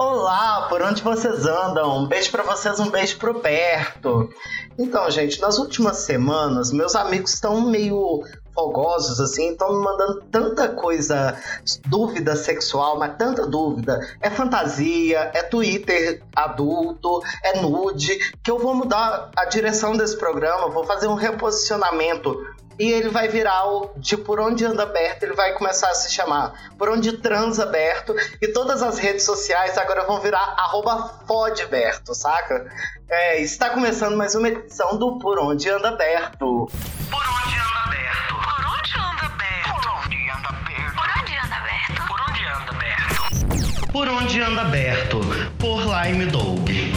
Olá, por onde vocês andam? Um beijo pra vocês, um beijo pro Berto. Então, gente, nas últimas semanas, meus amigos estão meio fogosos, assim, estão me mandando tanta coisa, dúvida sexual, mas tanta dúvida. É fantasia, é Twitter adulto, é nude, que eu vou mudar a direção desse programa, vou fazer um reposicionamento. E ele vai virar o de Por Onde Anda Berto, ele vai começar a se chamar Por Onde Transa Berto. E todas as redes sociais agora vão virar @fodberto, saca? Está começando mais uma edição do Por Onde Anda Berto. Por onde anda Berto? Por onde anda Berto? Por onde anda Berto? Por onde anda Berto? Por onde anda Berto? Por Onde Anda Berto, por Lime Dog.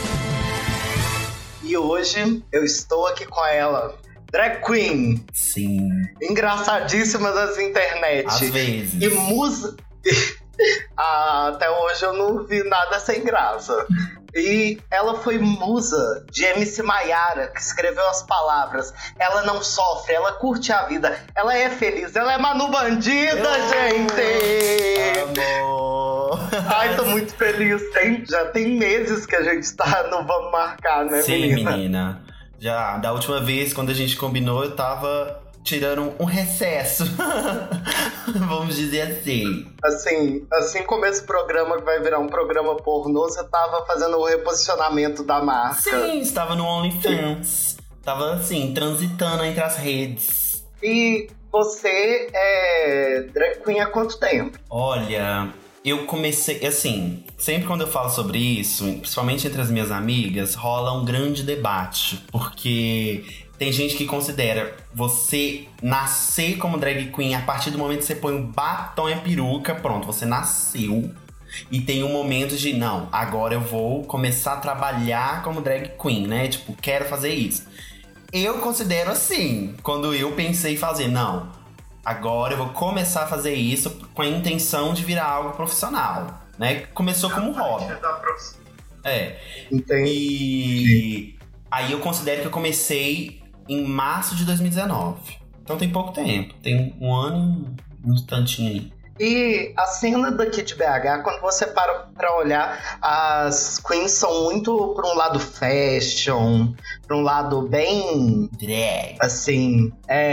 E hoje eu estou aqui com ela, drag queen. Sim. Engraçadíssima das internet. Às vezes. E musa. Até hoje eu não vi nada sem graça. E ela foi musa de MC Maiara, que escreveu as palavras: ela não sofre, ela curte a vida, ela é feliz, ela é Manu Bandida, gente! Amor! Ai, tô muito feliz. Já tem meses que a gente tá no Vamos Marcar, né, Sim, menina? menina. Já, da última vez, quando a gente combinou, eu tava tirando um recesso. Vamos dizer assim. Assim como esse programa que vai virar um programa pornô, você tava fazendo o reposicionamento da marca. Sim, estava no OnlyFans. Tava, assim, transitando entre as redes. E você é drag queen há quanto tempo? Olha, eu comecei, assim, sempre quando eu falo sobre isso, principalmente entre as minhas amigas, rola um grande debate. Porque tem gente que considera você nascer como drag queen a partir do momento que você põe um batom e a peruca, pronto, você nasceu. E tem um momento de, não, agora eu vou começar a trabalhar como drag queen, né? Tipo, quero fazer isso. Eu considero assim, quando eu pensei em fazer, não, agora eu vou começar a fazer isso com a intenção de virar algo profissional, né? Começou como hobby. Entendi. E aí eu considero que eu comecei em março de 2019. Então tem pouco tempo. Tem um ano e um tantinho aí. E a cena daqui de BH, quando você para pra olhar, as queens são muito pra um lado fashion, pra um lado bem drag. Assim,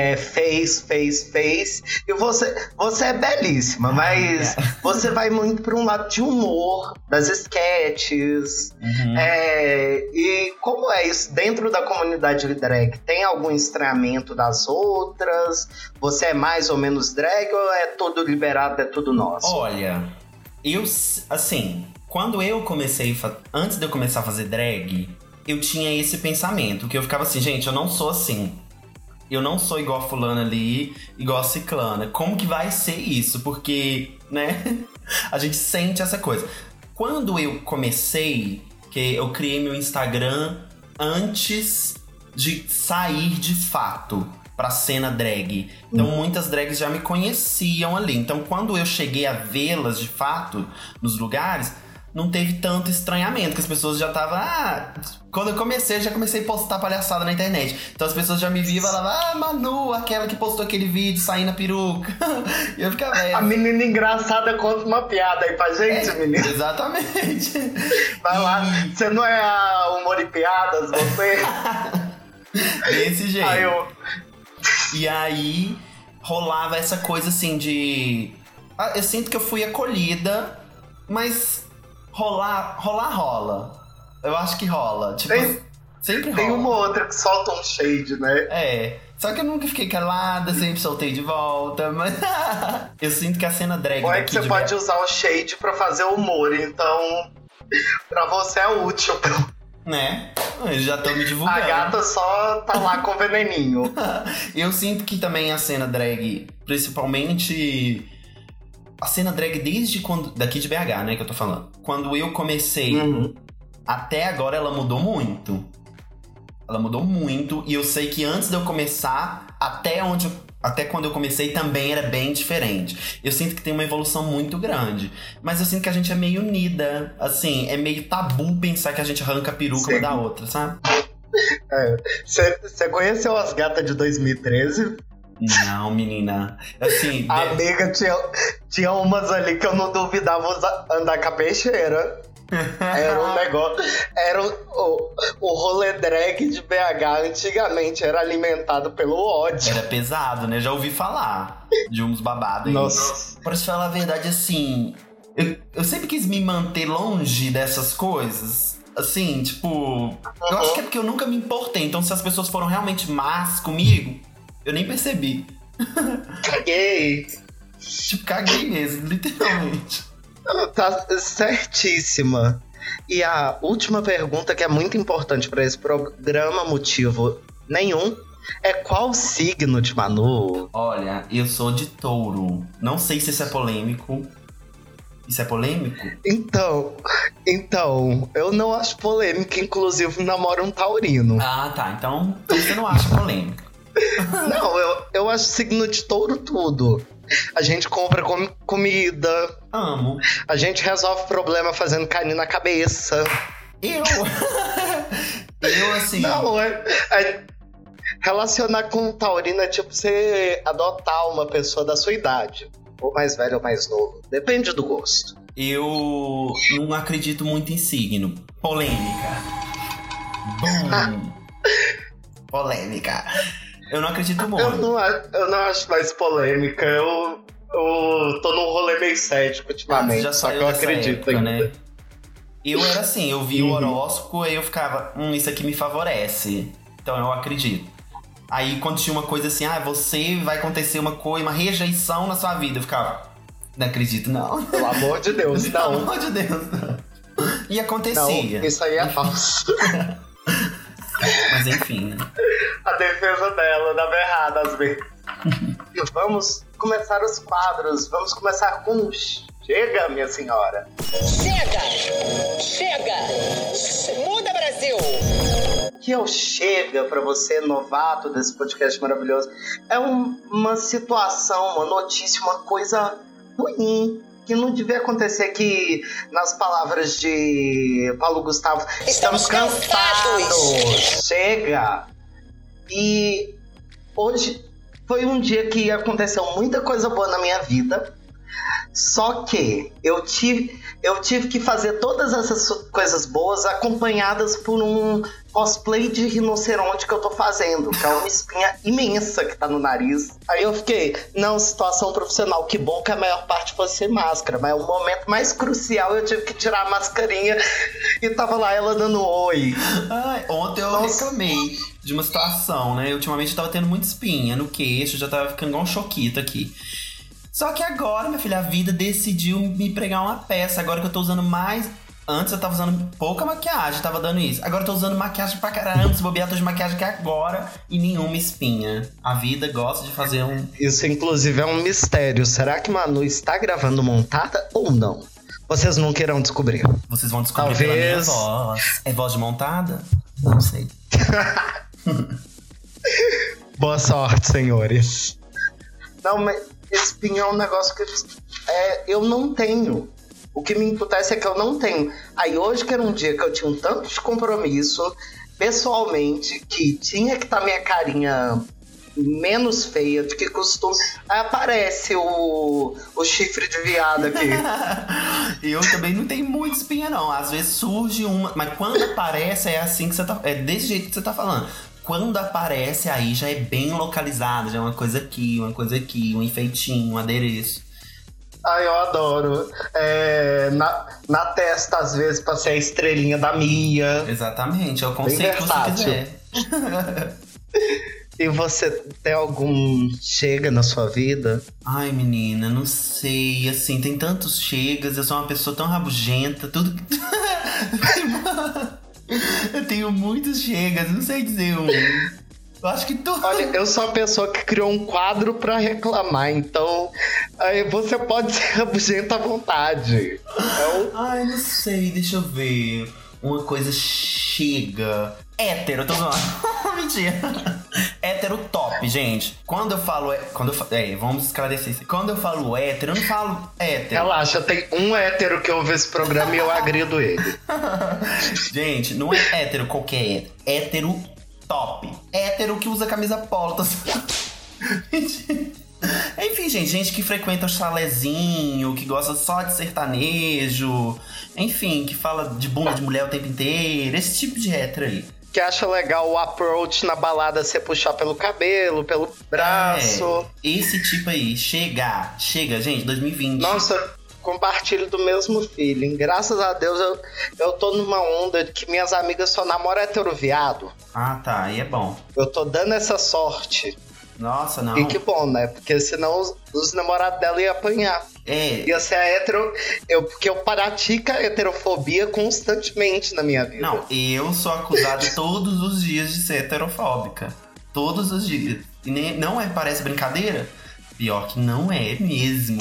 face. E você é belíssima, mas você vai muito pra um lado de humor, das sketches. Uhum. E como é isso dentro da comunidade drag? Tem algum estranhamento das outras? Você é mais ou menos drag ou é tudo liberado? É tudo nosso? Olha, eu, assim, quando eu comecei, antes de eu começar a fazer drag, eu tinha esse pensamento, que eu ficava assim, gente, eu não sou assim. Eu não sou igual a fulana ali, igual a ciclana. Como que vai ser isso? Porque, né, a gente sente essa coisa. Quando eu comecei, que eu criei meu Instagram antes de sair de fato pra cena drag. Então muitas drags já me conheciam ali. Então quando eu cheguei a vê-las de fato nos lugares, não teve tanto estranhamento, que as pessoas já estavam... quando eu comecei, eu já comecei a postar palhaçada na internet. Então as pessoas já me viam e falavam: Manu, aquela que postou aquele vídeo saindo a peruca. E eu ficava... A menina engraçada conta uma piada aí pra gente, menina. Exatamente. Vai lá. Você não é a Humor e Piadas, você? Desse jeito. E aí, rolava essa coisa assim de... eu sinto que eu fui acolhida, mas rola. Eu acho que rola. Tipo, sempre rola. Tem uma ou outra que solta um shade, né? Só que eu nunca fiquei calada, sempre soltei de volta, mas... eu sinto que a cena drag... Ou é que você pode usar o shade pra fazer humor, então... pra você é útil. Né? Eu já tô me divulgando. A gata só tá lá com veneninho. Eu sinto que também a cena drag, principalmente a cena drag desde quando... daqui de BH, né, que eu tô falando. Quando eu comecei, até agora ela mudou muito. Ela mudou muito. E eu sei que antes de eu começar, até quando eu comecei também era bem diferente. Eu sinto que tem uma evolução muito grande. Mas eu sinto que a gente é meio unida. Assim, é meio tabu pensar que a gente arranca a peruca uma da outra, sabe? Você conheceu as gatas de 2013? Não, menina. Assim, amiga, tinha umas ali que eu não duvidava andar com a peixeira. Era um negócio. Era o rolê drag de BH antigamente era alimentado pelo ódio. Era pesado, né? Já ouvi falar de uns babados aí. Nossa. Pra te falar a verdade, assim, eu sempre quis me manter longe dessas coisas. Assim, tipo, eu acho que é porque eu nunca me importei. Então, se as pessoas foram realmente más comigo, eu nem percebi. Caguei. Tipo, caguei mesmo, literalmente. Tá certíssima. E a última pergunta, que é muito importante pra esse programa, motivo nenhum, é qual signo de Manu? Olha, eu sou de touro. Não sei se isso é polêmico. Isso é polêmico? Então, eu não acho polêmico, inclusive namoro um taurino. Ah, tá. Então você não acha polêmico. Não, eu acho signo de touro tudo. A gente compra comida. Amo. A gente resolve problema fazendo carinho na cabeça. Eu assim... Não, relacionar com um taurino é tipo você adotar uma pessoa da sua idade. Ou mais velho ou mais novo. Depende do gosto. Eu não acredito muito em signo. Polêmica. Polêmica. Eu não acredito muito. Eu não acho mais polêmica. Eu tô num rolê meio cético ultimamente. Já só que eu acredito época, né? Eu era assim, eu vi o horóscopo e eu ficava, isso aqui me favorece. Então eu acredito. Aí quando tinha uma coisa assim, você vai acontecer uma rejeição na sua vida, eu ficava, não acredito, não. Pelo amor de Deus, não. Pelo amor de Deus, não. E acontecia. Não, isso aí é falso. Mas enfim, né? A defesa dela dava errado às vezes. Vamos começar os quadros. Vamos começar com Chega, minha senhora. Chega! Muda, Brasil! Que é o Chega pra você, novato desse podcast maravilhoso. É uma situação, uma notícia, uma coisa ruim, que não devia acontecer, que, nas palavras de Paulo Gustavo, estamos cansados. Chega! E hoje foi um dia que aconteceu muita coisa boa na minha vida. Só que eu tive que fazer todas essas coisas boas acompanhadas por um cosplay de rinoceronte que eu tô fazendo, que é uma espinha imensa que tá no nariz. Aí eu fiquei, não, situação profissional, que bom que a maior parte fosse sem máscara, mas o momento mais crucial eu tive que tirar a mascarinha e tava lá ela dando oi. Ontem eu reclamei de uma situação, né? Ultimamente eu tava tendo muita espinha no queixo, já tava ficando igual um choquito aqui. Só que agora, minha filha, a vida decidiu me pregar uma peça. Agora que eu tô usando mais... Antes eu tava usando pouca maquiagem, tava dando isso. Agora eu tô usando maquiagem pra caramba. Se bobear, tô de maquiagem que agora e nenhuma espinha. A vida gosta de fazer um... Isso, inclusive, é um mistério. Será que Manu está gravando montada ou não? Vocês não queiram descobrir. Vocês vão descobrir pela minha voz. É voz de montada? Não sei. Boa sorte, senhores. Não, mas... espinha é um negócio que eu não tenho. O que me emputece é que eu não tenho. Aí hoje, que era um dia que eu tinha um tanto de compromisso, pessoalmente, que tinha que estar minha carinha menos feia do que costume, aí aparece o chifre de viado aqui. Eu também não tenho muita espinha, não. Às vezes surge uma, mas quando aparece é assim que você tá... É desse jeito que você tá falando. Quando aparece, aí já é bem localizado, já é uma coisa aqui, um enfeitinho, um adereço. Ai, eu adoro. Na testa, às vezes, pra ser a estrelinha da Mia. Exatamente, é o conceito que você quiser. E você tem algum chega na sua vida? Ai, menina, não sei, assim, tem tantos chegas, eu sou uma pessoa tão rabugenta, tudo... Eu tenho muitos chegas, não sei dizer um. Eu acho que tu... Olha, eu sou a pessoa que criou um quadro pra reclamar, então aí você pode ser rabugenta à vontade. Ai, não sei, deixa eu ver. Uma coisa chega. Hétero, tô zoando. Mentira. Hétero top, gente. Quando eu falo... vamos esclarecer isso. Quando eu falo hétero, eu não falo hétero. Relaxa, tem um hétero que ouve esse programa e eu agrido ele. Gente, não é hétero qualquer hétero top. Hétero que usa camisa polo. Enfim, gente que frequenta o chalezinho, que gosta só de sertanejo, enfim, que fala de bunda de mulher o tempo inteiro, esse tipo de hétero aí. Que acha legal o approach na balada, você puxar pelo cabelo, pelo braço. Esse tipo aí, chega, gente, 2020. Nossa, compartilho do mesmo feeling. Graças a Deus eu tô numa onda de que minhas amigas só namoram hétero viado. Ah, tá, aí é bom. Eu tô dando essa sorte. Nossa, não. E que bom, né? Porque senão os namorados dela iam apanhar. Ia ser a hétero... Porque eu pratico a heterofobia constantemente na minha vida. Não, eu sou acusada todos os dias de ser heterofóbica. Todos os dias. E não parece brincadeira? Pior que não é mesmo.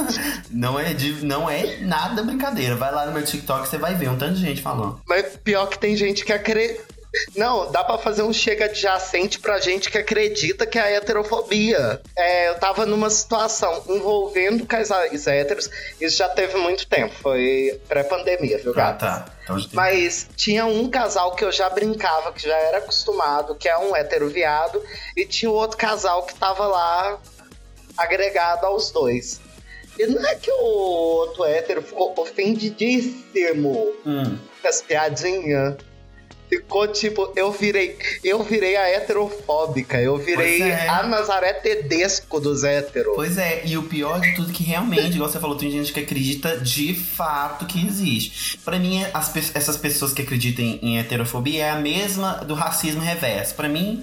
não é nada brincadeira. Vai lá no meu TikTok, você vai ver um tanto de gente falando. Mas pior que tem gente que acredita... Não, dá pra fazer um chega adjacente pra gente que acredita que é a heterofobia. Eu tava numa situação envolvendo casais héteros, isso já teve muito tempo, foi pré-pandemia, viu, gato? Tá. Então, mas tinha um casal que eu já brincava, que já era acostumado, que é um hétero viado, e tinha outro casal que tava lá agregado aos dois. E não é que o outro hétero ficou ofendidíssimo com as piadinhas. Ficou tipo, eu virei a heterofóbica, eu virei a Nazaré Tedesco dos héteros. Pois é, e o pior de tudo é que realmente, igual você falou, tem gente que acredita de fato que existe. Pra mim, essas pessoas que acreditam em heterofobia é a mesma do racismo reverso. Pra mim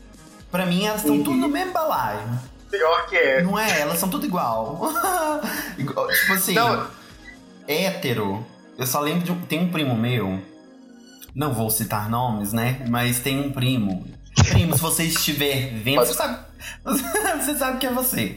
elas estão tudo no mesmo balaio. Pior que é. Não é? Elas são tudo igual. Tipo assim, não. Hétero, eu só lembro tem um primo meu. Não vou citar nomes, né? Mas tem um primo. Primo, se você estiver vendo, você sabe que é você.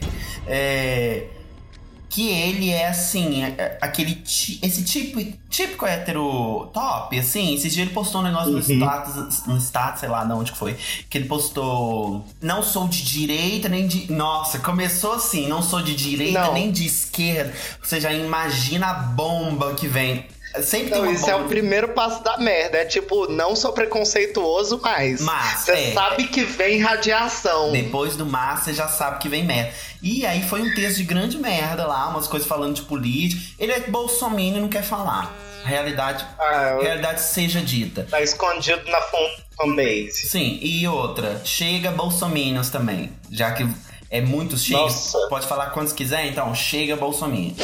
Que ele é assim, esse típico hétero top, assim. Esses dias ele postou um negócio no status, sei lá de onde que foi. Que ele postou, não sou de direita nem de... Nossa, começou assim, não sou de direita nem de esquerda. Você já imagina a bomba que vem... Sempre então, isso é o primeiro passo da merda. É tipo, não sou preconceituoso, mas você sabe que vem radiação. Depois do mas, você já sabe que vem merda. E aí foi um texto de grande merda lá, umas coisas falando de política. Ele é bolsominion e não quer falar. Realidade seja dita. Tá escondido na fanbase. Sim, e outra, chega bolsominions também. Já que é muitos cheios, pode falar quantos quiser, então chega bolsominion.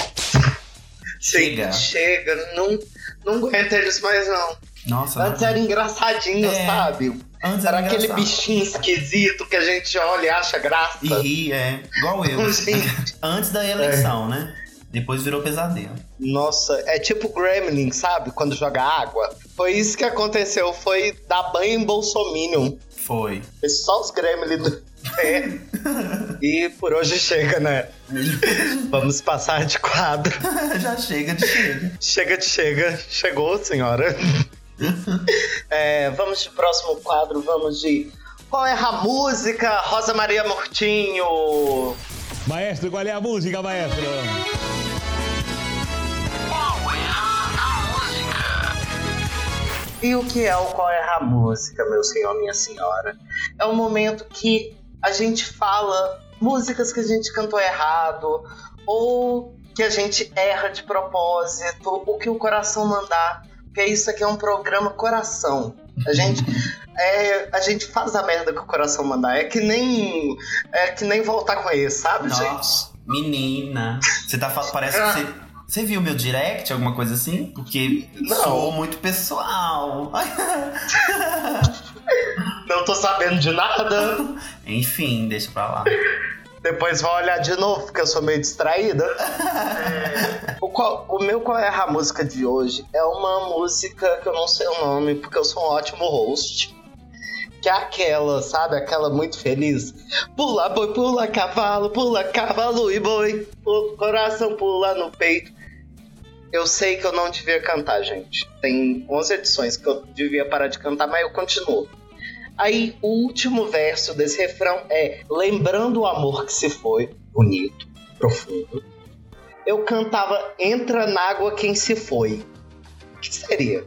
Chega, não aguenta eles mais não. Nossa, antes era engraçadinho, sabe? Antes era aquele bichinho esquisito que a gente olha e acha graça. E ri, igual eu. Antes da eleição, né? Depois virou pesadelo. Nossa, é tipo Gremlin, sabe? Quando joga água. Foi isso que aconteceu, foi dar banho em bolsominion. Foi só os Gremlin E por hoje chega, né? Vamos passar de quadro. Já chega de chega. Chega de chega. Chegou, senhora. Vamos de próximo quadro. Vamos de... Qual é a música? Rosa Maria Murtinho. Maestro, qual é a música, maestro? Qual é a música? E o que é o Qual é a música, meu senhor, minha senhora? É um momento que a gente fala músicas que a gente cantou errado ou que a gente erra de propósito, o que o coração mandar, porque isso aqui é um programa coração. A gente faz a merda que o coração mandar. É que nem voltar com ele, sabe, nossa, gente? Menina, você tá falando, parece que você viu meu direct, alguma coisa assim? Porque sou muito pessoal. Não tô sabendo de nada. Enfim, deixa pra lá. Depois vai olhar de novo, porque eu sou meio distraída. O meu Qual é a música de hoje é uma música que eu não sei o nome, porque eu sou um ótimo host. Que é aquela, sabe? Aquela muito feliz. Pula boi, pula cavalo e boi. O coração pula no peito. Eu sei que eu não devia cantar, gente. Tem 11 edições que eu devia parar de cantar, mas eu continuo. Aí, o último verso desse refrão é: lembrando o amor que se foi, bonito, profundo. Eu cantava: entra na água quem se foi. O que seria?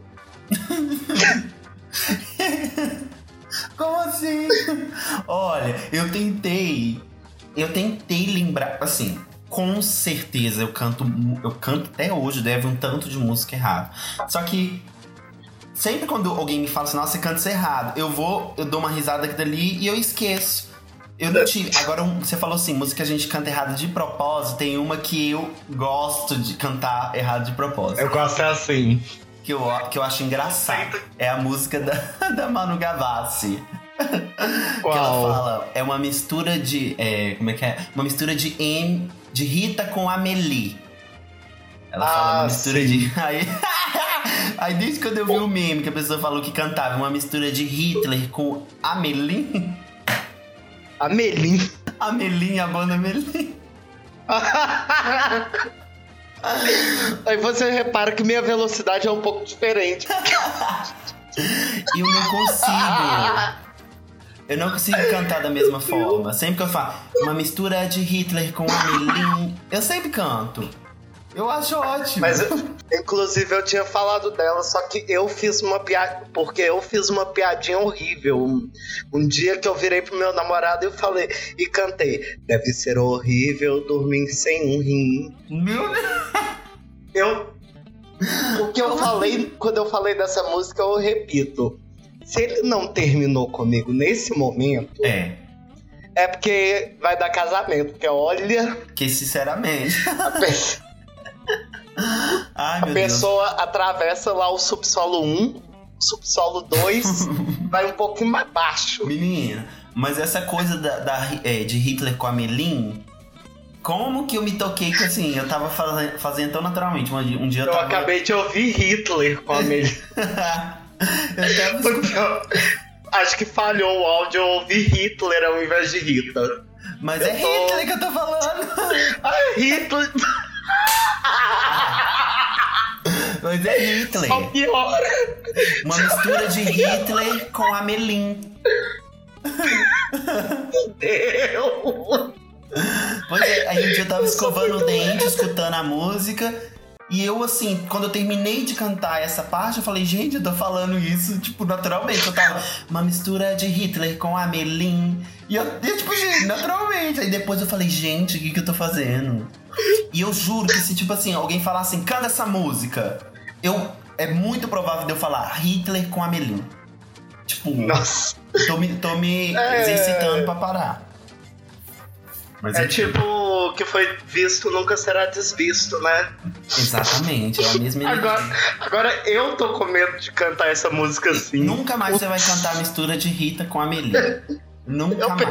Como assim? Olha, eu tentei eu tentei lembrar, assim, com certeza eu canto até hoje, deve um tanto de música errada. Só que sempre quando alguém me fala assim, nossa, você canta isso errado, eu dou uma risada aqui dali e eu esqueço. Eu não tive. Agora, você falou assim, música que a gente canta errado de propósito, tem uma que eu gosto de cantar errado de propósito. Eu gosto assim. Que eu acho engraçado. É a música da Manu Gavassi. Que ela fala, é uma mistura de... como é que é? Uma mistura de Rita com Amélie. Ela fala uma mistura sim. de... Aí desde quando eu vi o meme que a pessoa falou que cantava uma mistura de Hitler com Amélie. Amelim. Amelim, a banda Amelim. Aí você repara que minha velocidade é um pouco diferente. Eu não consigo. Eu não consigo cantar da mesma forma. Sempre que eu falo uma mistura de Hitler com Amelim, eu sempre canto. Eu acho ótimo. Mas, inclusive, eu tinha falado dela, só que eu fiz uma piada... Porque eu fiz uma piadinha horrível. Um dia que eu virei pro meu namorado e cantei. Deve ser horrível dormir sem um rim. Meu Deus. O que eu falei, quando eu falei dessa música, eu repito. Se ele não terminou comigo nesse momento... É porque vai dar casamento. Porque olha... Que sinceramente... Ai, a pessoa atravessa lá o subsolo 1, subsolo 2, vai um pouquinho mais baixo. Menina, mas essa coisa de Hitler com a Amelim, como que eu me toquei que assim, eu tava fazendo tão naturalmente. Um dia eu acabei de ouvir Hitler com a Amelim. Acho que falhou o áudio, eu ouvi Hitler ao invés de Rita. Mas Hitler que eu tô falando. Hitler... Mas é Hitler. Só piora. Uma mistura de Hitler com Amelim. Meu Deus. Pois é, aí um dia eu tava escovando o dente, escutando a música. E eu, assim, quando eu terminei de cantar essa parte, eu falei, gente, eu tô falando isso, tipo, naturalmente. Eu tava, uma mistura de Hitler com Amelim. E eu tipo, gente, naturalmente. Aí depois eu falei, gente, o que eu tô fazendo? E eu juro que se, tipo assim, alguém falar assim, canta essa música, é muito provável de eu falar Hitler com Amelim. Tipo, nossa. Tô me exercitando pra parar. Mas tipo, o que foi visto nunca será desvisto, né? Exatamente, é a mesma energia. Agora eu tô com medo de cantar essa música assim. Nunca mais você vai cantar a mistura de Rita com Amelie. Nunca mais.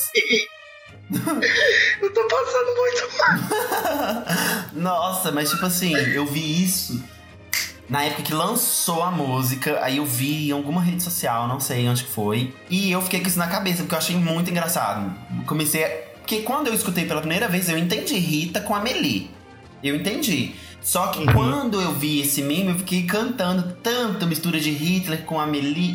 Eu tô passando muito mal. Nossa, mas tipo assim, eu vi isso na época que lançou a música. Aí eu vi em alguma rede social, não sei onde que foi. E eu fiquei com isso na cabeça, porque eu achei muito engraçado. Porque quando eu escutei pela primeira vez, eu entendi Rita com Amelie. Eu entendi. Só que quando eu vi esse meme, eu fiquei cantando tanto mistura de Hitler com Amelie.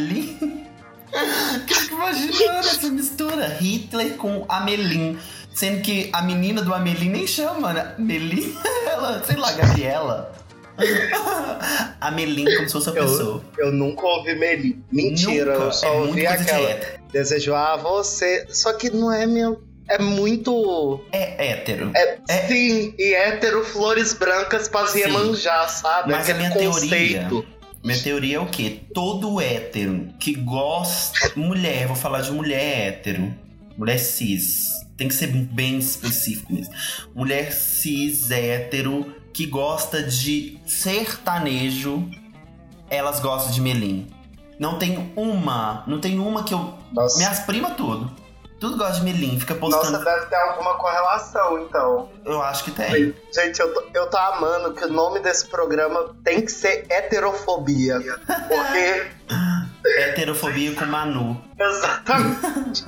Que eu fico imaginando essa mistura. Hitler com Amelie. Sendo que a menina do Amelie nem chama, né? Amelie, ela, sei lá, Gabriela. Amelie como se fosse a pessoa. Eu nunca ouvi Amelie. Mentira, nunca. Eu só ouvi aquela. Desejo a você. Só que não é meu. É muito... É hétero. Sim, e hétero, flores brancas pra Iemanjá, sabe? Mas aquele conceito. Minha teoria é o quê? Todo hétero que gosta... Mulher, vou falar de mulher hétero. Mulher cis. Tem que ser bem específico mesmo. Mulher cis, hétero, que gosta de sertanejo, elas gostam de Melim. Não tem uma que eu... Nossa. Minhas primas tudo gosta de Melim, fica postando... Nossa, deve ter alguma correlação, então. Eu acho que tem. Gente, eu tô amando que o nome desse programa tem que ser heterofobia. Porque... Heterofobia com Manu. Exatamente.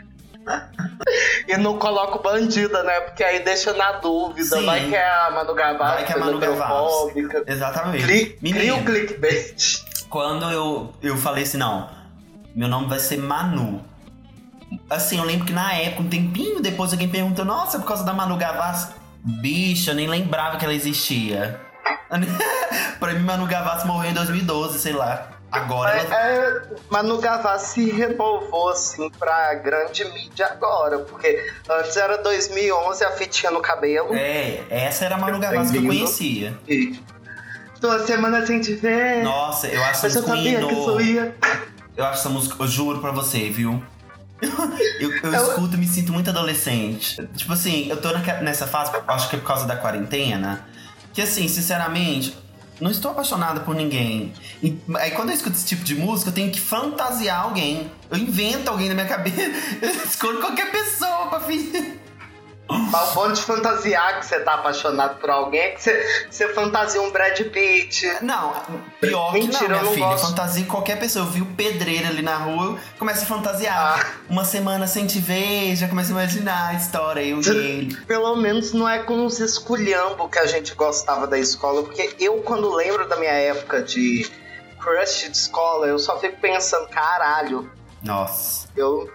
E não coloco bandida, né? Porque aí deixa na dúvida. Sim. Vai que é a Manu Gavassi. Vai que é a Manu Gavassi. Exatamente. Cria o clickbait. Quando eu falei assim, não, meu nome vai ser Manu. Assim, eu lembro que na época, um tempinho depois, alguém perguntou, nossa, por causa da Manu Gavassi? Bicha, eu nem lembrava que ela existia. Pra mim, Manu Gavassi morreu em 2012, sei lá. Agora ela... Manu Gavassi se renovou, assim, pra grande mídia agora. Porque antes era 2011, a fitinha no cabelo. Essa era a Manu Gavassi que eu conhecia. Tô a semana sem te ver. Nossa, eu acho essa música Eu acho essa música, eu juro pra você, viu? Eu escuto e me sinto muito adolescente. Tipo assim, eu tô nessa fase, acho que é por causa da quarentena, que assim, sinceramente, não estou apaixonada por ninguém. E aí quando eu escuto esse tipo de música, eu tenho que fantasiar alguém. Eu invento alguém na minha cabeça. Eu escolho qualquer pessoa pra fingir. Mas o bom de fantasiar que você tá apaixonado por alguém é que você fantasia um Brad Pitt. Não, pior que mentira, não, minha filha. Gosto. Fantasia qualquer pessoa. Eu vi o pedreiro ali na rua, começa a fantasiar. Uma semana sem te ver, já começa a imaginar a história, eu e ele. Pelo menos não é com os esculhambos que a gente gostava da escola, porque eu, quando lembro da minha época de crush de escola, eu só fico pensando, caralho. Nossa.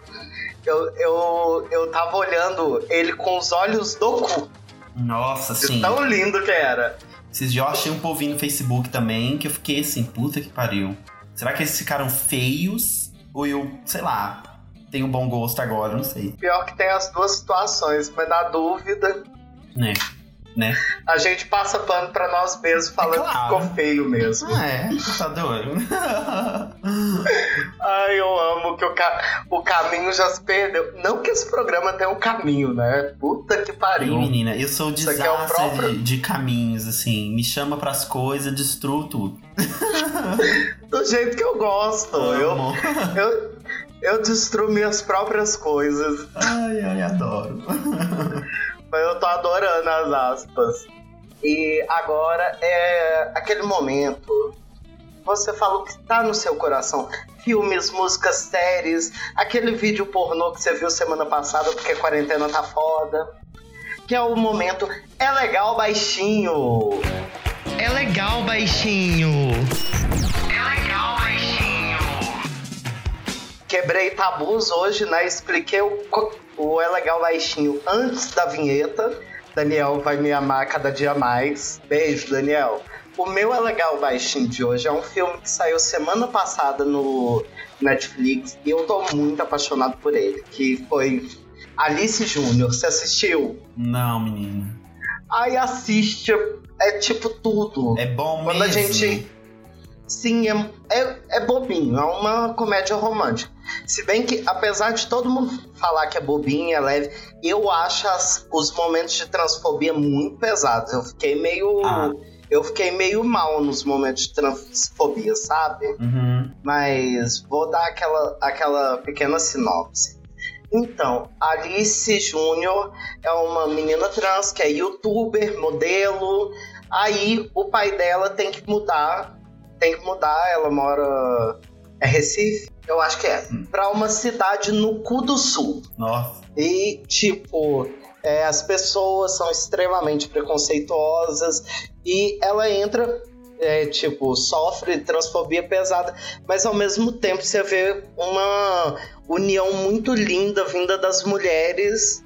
Eu tava olhando ele com os olhos do cu. Nossa, sim. Tão lindo que era. Esses dias eu achei um povinho no Facebook também, que eu fiquei assim, puta que pariu. Será que eles ficaram feios? Ou eu, sei lá, tenho bom gosto agora, não sei. Pior que tem as duas situações, mas na dúvida... Né? A gente passa pano pra nós mesmos, falando que ficou feio mesmo. Tá doido. Ai, eu amo que o caminho já se perdeu. Não que esse programa tenha um caminho, né? Puta que pariu. Ih, menina, eu sou desastre de caminhos, assim. Me chama pras coisas, destruo tudo. Do jeito que eu gosto. Eu destruo minhas próprias coisas. Ai, adoro. Mas eu tô adorando as aspas. E agora é aquele momento. Você falou que tá no seu coração. Filmes, músicas, séries. Aquele vídeo pornô que você viu semana passada porque a quarentena tá foda. Que é o momento É Legal Baixinho. É legal, baixinho. É legal, baixinho. Quebrei tabus hoje, né? Expliquei o É Legal Baixinho antes da vinheta. Daniel vai me amar cada dia mais. Beijo, Daniel. O meu É Legal Baixinho de hoje é um filme que saiu semana passada no Netflix e eu tô muito apaixonado por ele, que foi Alice Júnior. Você assistiu? Não, menina. Ai, assiste. É tipo tudo. É bom quando mesmo? A gente... Sim, é bobinho. É uma comédia romântica. Se bem que, apesar de todo mundo falar que é bobinho, é leve, eu acho os momentos de transfobia muito pesados. Eu fiquei meio mal nos momentos de transfobia, sabe? Uhum. Mas vou dar aquela pequena sinopse. Então, Alice Júnior é uma menina trans que é youtuber, modelo. Aí o pai dela tem que mudar, ela mora... É Recife? Eu acho que é. Pra uma cidade no cu do sul. Nossa. E, tipo, as pessoas são extremamente preconceituosas e ela entra, sofre transfobia pesada, mas ao mesmo tempo você vê uma união muito linda vinda das mulheres,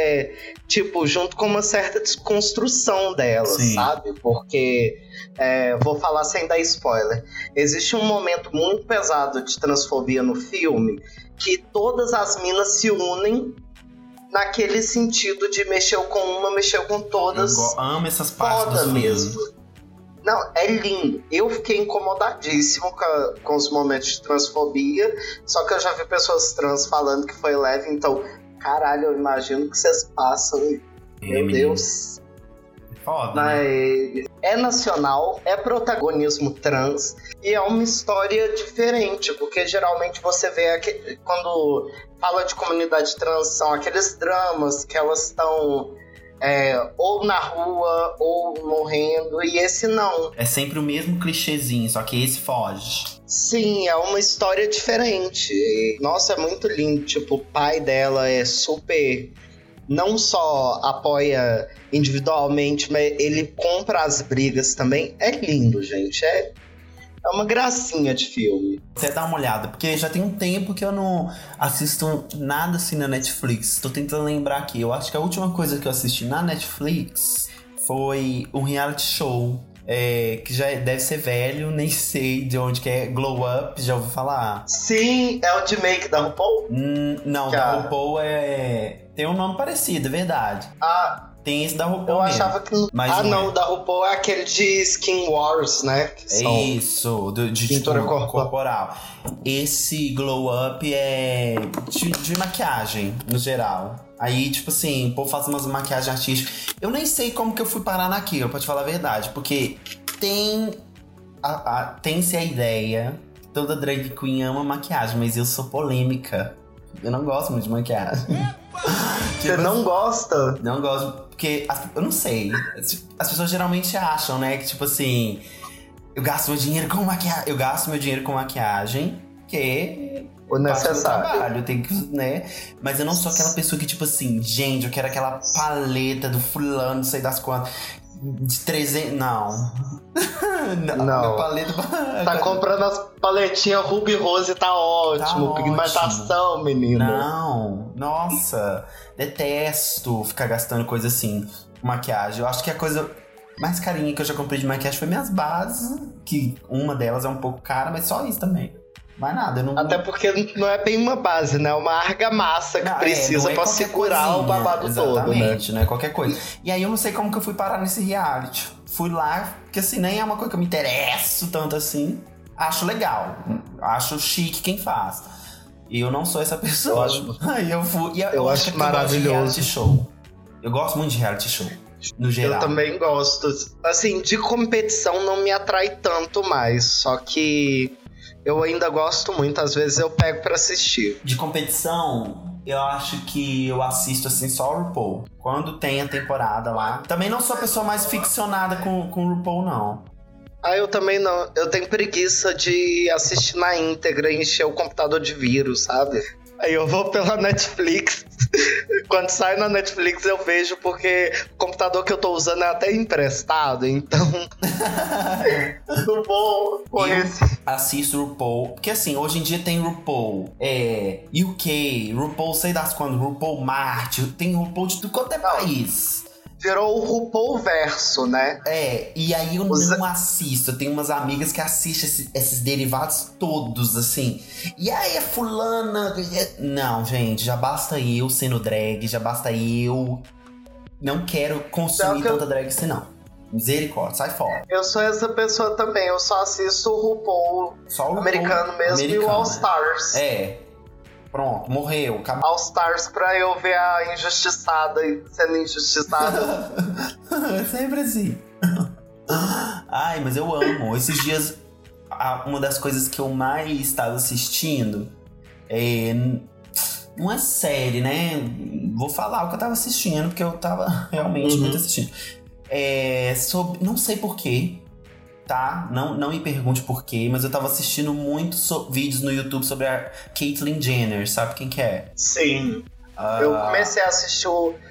junto com uma certa desconstrução delas, sim, sabe? Porque, vou falar sem dar spoiler, existe um momento muito pesado de transfobia no filme que todas as minas se unem naquele sentido de mexeu com uma, mexeu com todas. Eu amo essas partes foda do mesmo. filme. Não, é lindo. Eu fiquei incomodadíssimo com os momentos de transfobia, só que eu já vi pessoas trans falando que foi leve, então, caralho, eu imagino que vocês passam. Meu Deus. Foda, mas né? É nacional, é protagonismo trans e é uma história diferente, porque geralmente você vê quando fala de comunidade trans, são aqueles dramas que elas estão ou na rua ou morrendo, e esse não. É sempre o mesmo clichêzinho, só que esse foge. Sim, é uma história diferente. E, nossa, é muito lindo. Tipo, o pai dela é super... Não só apoia individualmente, mas ele compra as brigas também. É lindo, gente. É uma gracinha de filme. Você dá uma olhada, porque já tem um tempo que eu não assisto nada assim na Netflix. Tô tentando lembrar aqui. Eu acho que a última coisa que eu assisti na Netflix foi um reality show que já deve ser velho, nem sei de onde que é. Glow Up, já ouviu falar? Sim, é o de make da RuPaul? Não, da RuPaul tem um nome parecido, é verdade. Tem esse da RuPaul eu mesmo. achava que... Mas não, o da RuPaul é aquele de Skin Wars, né? Isso, de pintura corporal. Esse Glow Up é de maquiagem, no geral. Aí, tipo assim, o povo faz umas maquiagens artísticas. Eu nem sei como que eu fui parar naquilo, pra te falar a verdade. Porque tem-se a ideia... Toda drag queen ama maquiagem, mas eu sou polêmica. Eu não gosto muito de maquiagem. Você não gosta? Não gosto, porque eu não sei. As pessoas geralmente acham, né, que tipo assim, eu gasto meu dinheiro com maquiagem, que o necessário. Trabalho, eu tenho que, né? Mas eu não sou aquela pessoa que, tipo assim, gente, eu quero aquela paleta do fulano, não sei das quantas. De 300. Não. Não. Paleta... Tá comprando as paletinhas Ruby Rose, tá ótimo. Pigmentação, menina. Não. Nossa. Detesto ficar gastando coisa assim. Maquiagem. Eu acho que a coisa mais carinha que eu já comprei de maquiagem foi minhas bases. Que uma delas é um pouco cara, mas só isso também. Mais nada, eu não... Até porque não é bem uma base, né? É uma argamassa que precisa pra segurar coisinha, o babado todo, né? Exatamente, não é qualquer coisa. E aí eu não sei como que eu fui parar nesse reality. Fui lá, porque assim, nem é uma coisa que eu me interesso tanto assim. Acho legal. Acho chique quem faz. E eu não sou essa pessoa. Aí eu fui... Eu acho maravilhoso. Eu gosto de reality show. Eu gosto muito de reality show. No geral. Eu também gosto. Assim, de competição não me atrai tanto mais. Só que... eu ainda gosto muito, às vezes eu pego pra assistir. De competição, eu acho que eu assisto assim só o RuPaul. Quando tem a temporada lá. Também não sou a pessoa mais ficcionada com o RuPaul, não. Eu também não. Eu tenho preguiça de assistir na íntegra e encher o computador de vírus, sabe? Aí eu vou pela Netflix. Quando sai na Netflix eu vejo, porque o computador que eu tô usando é até emprestado, então não vou conhecer. Assisto RuPaul, porque assim, hoje em dia tem RuPaul UK, RuPaul sei das quando, RuPaul Marte, tem RuPaul de tudo quanto é país. Virou o RuPaul verso, né? E aí eu não assisto. Eu tenho umas amigas que assistem esses derivados todos, assim. E aí é fulana... Não, gente, já basta eu sendo drag, já basta eu... Não quero consumir tanta drag assim, não. Misericórdia, sai fora. Eu sou essa pessoa também, eu só assisto o RuPaul americano mesmo e o All Stars. Pronto, morreu, acabou. All Stars pra eu ver a injustiçada sendo injustiçada. É sempre assim. Ai, mas eu amo. Esses dias, uma das coisas que eu mais estava assistindo não é série, né? Vou falar o que eu tava assistindo, porque eu tava realmente muito assistindo. Não sei porquê. Tá? Não me pergunte por quê, mas eu tava assistindo muitos vídeos no YouTube sobre a Caitlyn Jenner, sabe quem que é? Sim. Eu comecei a assistir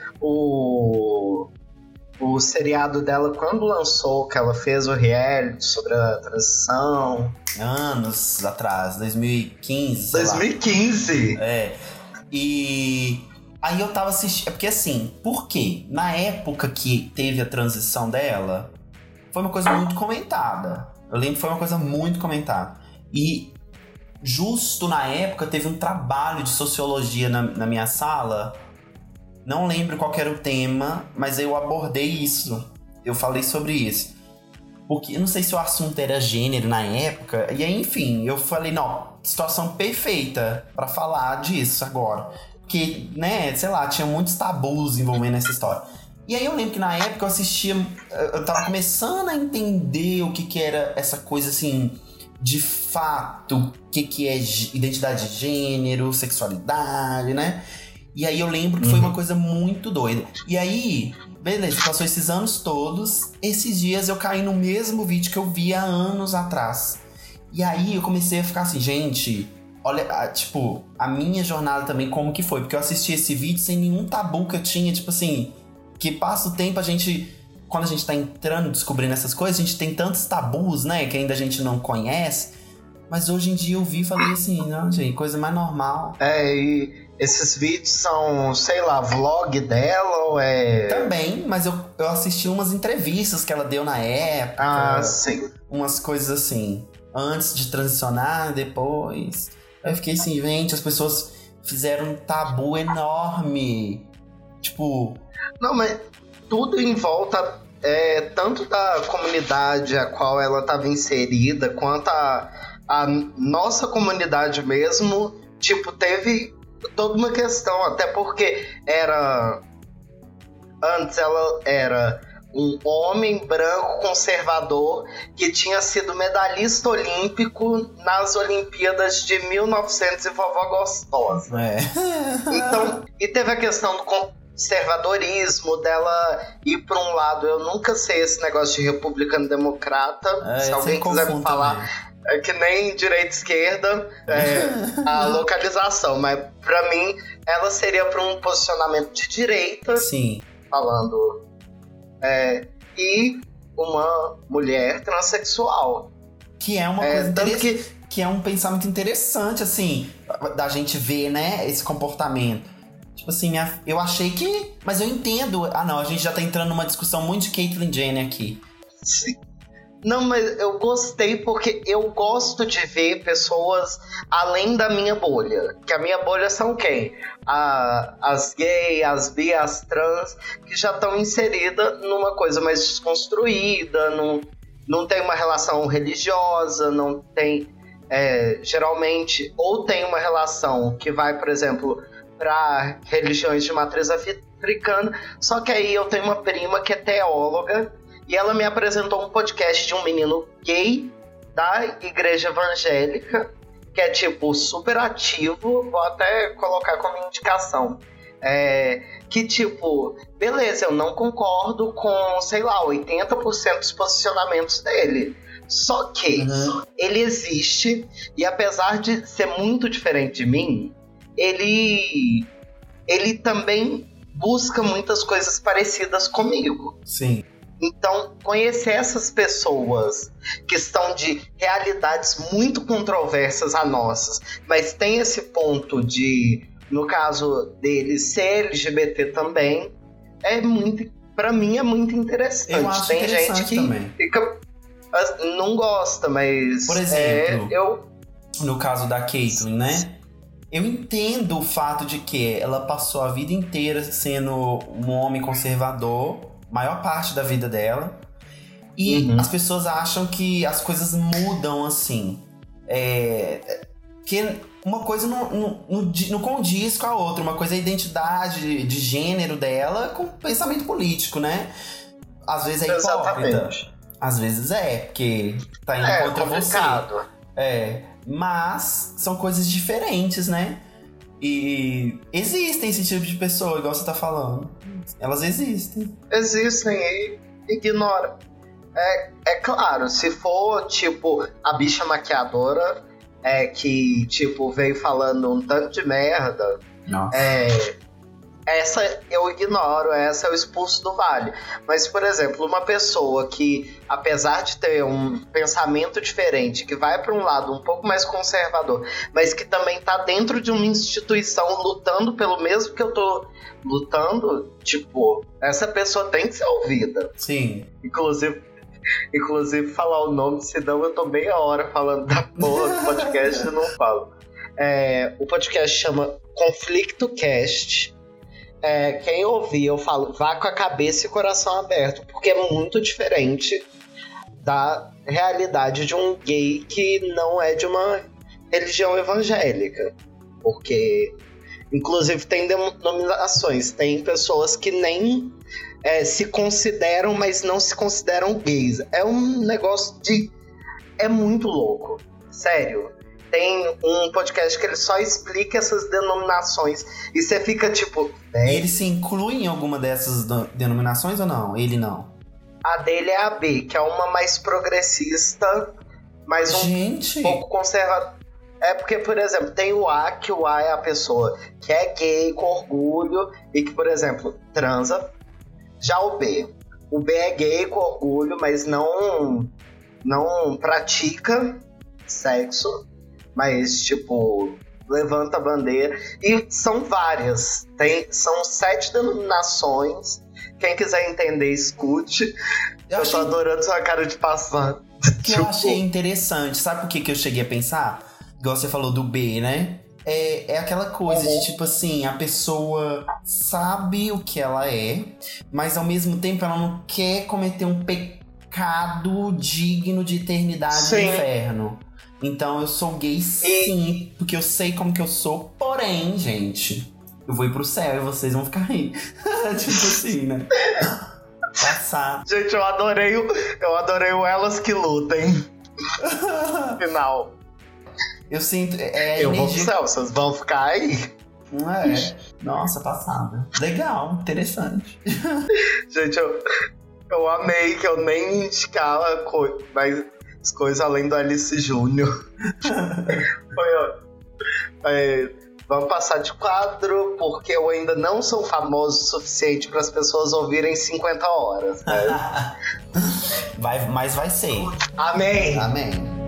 o seriado dela quando lançou, que ela fez o reality sobre a transição. Anos atrás, 2015, sei 2015? lá. E aí eu tava assistindo, porque assim, por quê? Na época que teve a transição dela, foi uma coisa muito comentada. Eu lembro que foi uma coisa muito comentada. E justo na época teve um trabalho de sociologia na minha sala. Não lembro qual era o tema, mas eu abordei isso. Eu falei sobre isso. Porque eu não sei se o assunto era gênero na época. E aí, enfim, eu falei, não, situação perfeita pra falar disso agora. Porque, né, sei lá, tinha muitos tabus envolvendo essa história. E aí eu lembro que na época eu assistia... Eu tava começando a entender o que era essa coisa, assim... De fato, o que é identidade de gênero, sexualidade, né? E aí eu lembro que foi uma coisa muito doida. E aí, beleza, passou esses anos todos. Esses dias eu caí no mesmo vídeo que eu vi há anos atrás. E aí eu comecei a ficar assim, gente... Olha, tipo, a minha jornada também como que foi. Porque eu assisti esse vídeo sem nenhum tabu que eu tinha, tipo assim... Que passa o tempo, quando a gente tá entrando, descobrindo essas coisas, a gente tem tantos tabus, né? Que ainda a gente não conhece. Mas hoje em dia eu vi e falei assim, não, gente, coisa mais normal. E esses vídeos são, sei lá, vlog dela ou é... Também, mas eu assisti umas entrevistas que ela deu na época. Sim. Umas coisas assim, antes de transicionar, depois. Eu fiquei assim, gente, as pessoas fizeram um tabu enorme. Tipo... Não, mas tudo em volta, tanto da comunidade a qual ela estava inserida, quanto a nossa comunidade mesmo, tipo, teve toda uma questão, até porque antes ela era um homem branco conservador que tinha sido medalhista olímpico nas Olimpíadas de 1900 e vovó gostosa. Então, e teve a questão do conservadorismo, dela ir para um lado. Eu nunca sei esse negócio de republicano-democrata. Se alguém quiser me falar... É que nem direita e esquerda, a localização. Mas pra mim, ela seria para um posicionamento de direita. Sim. Falando. E uma mulher transexual. Que é uma coisa interessante. Que é um pensamento interessante, assim, da gente ver, né, esse comportamento. Tipo assim, eu achei que... Mas eu entendo... Ah, não, a gente já tá entrando numa discussão muito de Caitlyn Jenner aqui. Sim. Não, mas eu gostei porque eu gosto de ver pessoas além da minha bolha. Que a minha bolha são quem? As gays, as bi, as trans, que já estão inseridas numa coisa mais desconstruída, não tem uma relação religiosa, não tem... geralmente, ou tem uma relação que vai, por exemplo, para religiões de matriz africana. Só que aí eu tenho uma prima que é teóloga, e ela me apresentou um podcast de um menino gay da igreja evangélica, que é, tipo, super ativo. Vou até colocar como indicação. Que, tipo, beleza, eu não concordo com, sei lá, 80% dos posicionamentos dele. Só que ele existe, e apesar de ser muito diferente de mim, ele também busca muitas coisas parecidas comigo. Sim. Então, conhecer essas pessoas que estão de realidades muito controversas a nossas, mas tem esse ponto de, no caso dele, ser LGBT também, pra mim é muito interessante. Eu acho tem interessante gente que também. não gosta, mas... Por exemplo, no caso da Caitlyn, né? Eu entendo o fato de que ela passou a vida inteira sendo um homem conservador, maior parte da vida dela, e as pessoas acham que as coisas mudam assim. Que uma coisa não condiz com a outra. Uma coisa é a identidade de gênero dela com o pensamento político, né? Às vezes é hipócrita. Exatamente. Às vezes porque tá indo contra complicado. você. Mas são coisas diferentes, né? E existem esse tipo de pessoa, igual você tá falando. Elas existem. Existem e ignora. É claro, se for, tipo, a bicha maquiadora que, tipo, veio falando um tanto de merda, Nossa. Essa eu ignoro, essa eu expulso do vale. Mas, por exemplo, uma pessoa que, apesar de ter um pensamento diferente, que vai para um lado um pouco mais conservador, mas que também tá dentro de uma instituição lutando pelo mesmo que eu tô lutando, tipo, essa pessoa tem que ser ouvida. Sim. Inclusive falar o nome, senão eu tô meia hora falando da porra do podcast e não falo. O podcast chama Conflicto Cast. Quem ouvir, eu falo, vá com a cabeça e o coração aberto, porque é muito diferente da realidade de um gay que não é de uma religião evangélica. Porque, inclusive, tem denominações, tem pessoas que nem se consideram, mas não se consideram gays. É um negócio de... É muito louco, sério. Tem um podcast que ele só explica essas denominações. E você fica tipo... Ele se inclui em alguma dessas denominações ou não? Ele não? A dele é a B, que é uma mais progressista, mas um pouco conservadora. Porque, por exemplo, tem o A, que o A é a pessoa que é gay, com orgulho, e que, por exemplo, transa. Já o B é gay, com orgulho, mas não pratica sexo, mas, tipo, levanta a bandeira. E são várias. São 7 denominações. Quem quiser entender, escute. Eu tô adorando sua cara de passar. Que eu achei interessante. Sabe por que eu cheguei a pensar? Igual você falou do B, né? É aquela coisa de, tipo assim, a pessoa sabe o que ela é, mas ao mesmo tempo ela não quer cometer um pecado digno de eternidade no inferno. Então eu sou gay sim, porque eu sei como que eu sou, porém, gente, eu vou ir pro céu e vocês vão ficar aí. Tipo assim, né? Passar. Gente, eu adorei o Elas que Lutem. Final. Eu sinto. Eu vou pro céu, vocês vão ficar aí. Não é? Nossa, passada. Legal, interessante. Gente, eu amei que eu nem indicava mas coisas além do Alice Júnior. Vamos passar de quadro, porque eu ainda não sou famoso o suficiente para as pessoas ouvirem 50 horas. Né? Mas vai ser. Amém! Amém.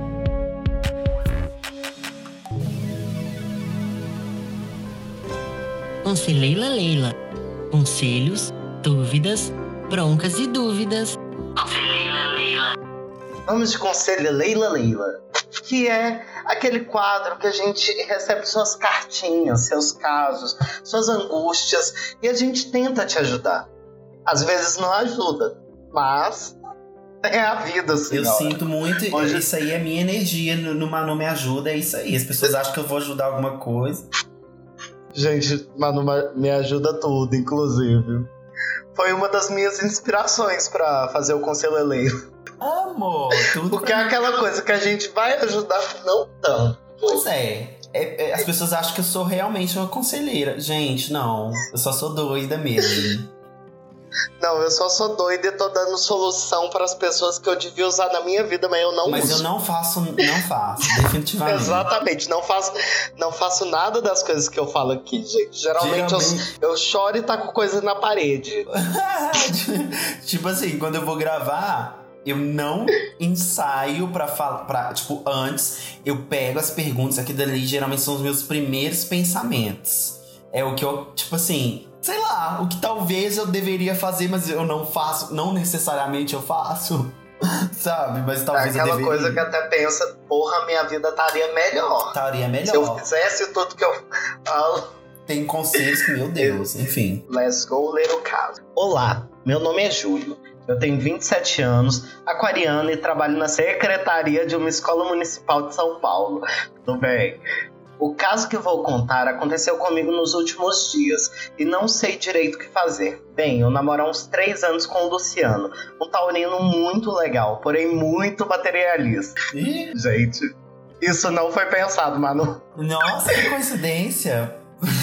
Conselheira Leila. Conselhos, dúvidas, broncas e dúvidas. Conselheira Leila. Vamos de Conselho Leila, que é aquele quadro que a gente recebe suas cartinhas, seus casos, suas angústias, e a gente tenta te ajudar. Às vezes não ajuda, mas é a vida, assim. Eu sinto muito, isso aí é minha energia no Manu Me Ajuda, é isso aí. As pessoas acham que eu vou ajudar alguma coisa. Gente, Manu me ajuda tudo, inclusive. Foi uma das minhas inspirações pra fazer o Conselho Leila. Amor, tudo. Porque é aquela coisa que a gente vai ajudar, não tanto. Pois é. As pessoas acham que eu sou realmente uma conselheira. Gente, não. Eu só sou doida mesmo. Não, eu só sou doida e tô dando solução para as pessoas que eu devia usar na minha vida, mas eu não uso. Mas eu não faço, definitivamente. Exatamente, não faço nada das coisas que eu falo aqui, gente. Geralmente. Eu choro e taco coisa na parede. Tipo assim, quando eu vou gravar, eu não ensaio tipo, antes eu pego as perguntas aqui dali, geralmente são os meus primeiros pensamentos. É o que eu, tipo assim, sei lá, o que talvez eu deveria fazer, mas eu não faço, não necessariamente eu faço, sabe? Mas talvez eu deveria. Aquela coisa que até pensa, porra, minha vida estaria melhor. Estaria melhor. Se eu fizesse tudo que eu falo. Tem conselhos que, meu Deus, enfim. Let's go ler o caso. Olá, meu nome é Júlio. Eu tenho 27 anos, aquariano e trabalho na secretaria de uma escola municipal de São Paulo. Tudo bem? O caso que vou contar aconteceu comigo nos últimos dias e não sei direito o que fazer. Bem, eu namoro há uns 3 anos com o Luciano, um taurino muito legal, porém muito materialista. Ih? Gente, isso não foi pensado, Manu. Nossa, que coincidência.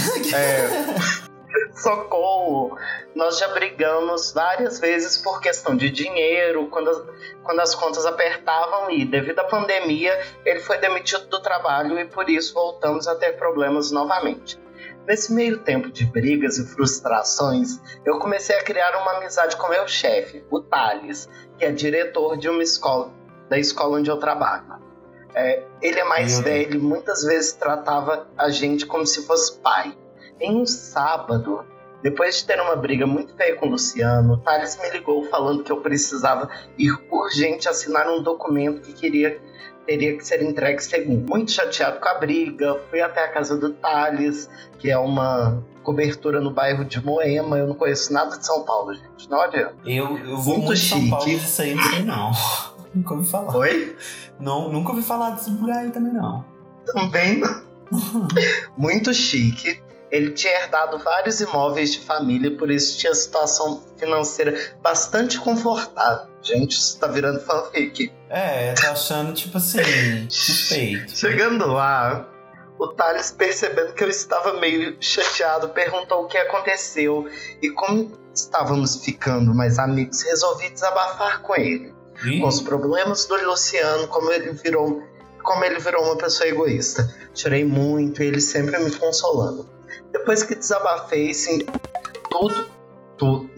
Socorro! Nós já brigamos várias vezes por questão de dinheiro, quando as contas apertavam e, devido à pandemia, ele foi demitido do trabalho e por isso voltamos a ter problemas novamente. Nesse meio tempo de brigas e frustrações, eu comecei a criar uma amizade com meu chefe, o Thales, que é diretor de uma escola, da escola onde eu trabalho. Ele é mais velho e muitas vezes tratava a gente como se fosse pai. Em um sábado, depois de ter uma briga muito feia com o Luciano, o Thales me ligou falando que eu precisava ir urgente assinar um documento que teria que ser entregue segunda. Muito chateado com a briga, fui até a casa do Thales, que é uma cobertura no bairro de Moema. Eu não conheço nada de São Paulo, gente. Não adianta. Eu vou muito de São Paulo, isso aí não sei não. Nunca ouvi falar. Oi? Não, nunca ouvi falar desse lugar aí também não. Também não. Muito chique. Ele tinha herdado vários imóveis de família e por isso tinha situação financeira bastante confortável. Gente, isso tá virando fanfic. Tá achando, tipo assim, suspeito. Chegando lá, o Thales, percebendo que eu estava meio chateado, perguntou o que aconteceu. E como estávamos ficando mais amigos, resolvi desabafar com ele. Com os problemas do Luciano, como ele virou uma pessoa egoísta. Chorei muito e ele sempre me consolando. Depois que desabafei, sim, tudo.